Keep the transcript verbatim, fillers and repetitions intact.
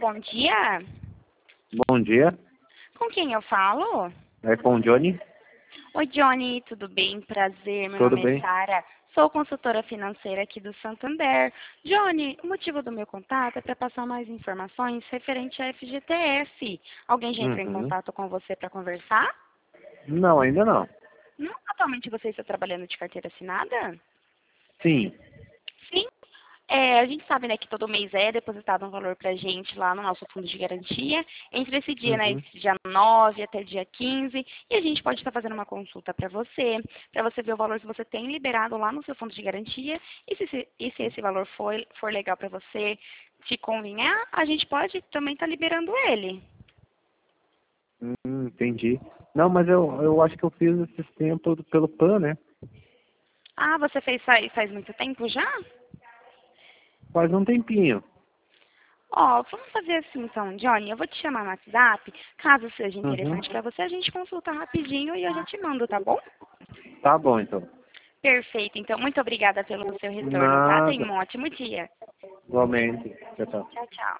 bom dia. Bom dia, Com quem eu falo? é com o Johnny. Oi, Johnny, tudo bem? Prazer, meu Tudo nome é bem? Sara. Sou consultora financeira aqui do Santander. Johnny, o motivo do meu contato é para passar mais informações referente à F G T S. Alguém já entrou em Uhum. contato com você para conversar? Não, ainda não. Não, atualmente você está trabalhando de carteira assinada? Sim. Sim. É, a gente sabe, né, que todo mês é depositado um valor pra gente lá no nosso fundo de garantia, entre esse dia, né, Uhum. esse dia nove até dia quinze, e a gente pode estar fazendo uma consulta para você, para você ver o valor que você tem liberado lá no seu fundo de garantia, e se, se- e se esse valor for, for legal para você, te convinhar, a gente pode também estar liberando ele. Hum, entendi. Não, mas eu, eu acho que eu fiz esse sistema todo pelo P A N, né? Ah, você fez faz, faz muito tempo já? Faz um tempinho. Ó, vamos fazer assim então, Johnny, eu vou te chamar no WhatsApp, caso seja Uhum. interessante para você, a gente consulta rapidinho e eu já te mando, tá bom? Tá bom, então. Perfeito. Então, muito obrigada pelo seu retorno, tá? Tenha Nada. um ótimo dia. Igualmente. Tchau, tchau. Tchau, tchau.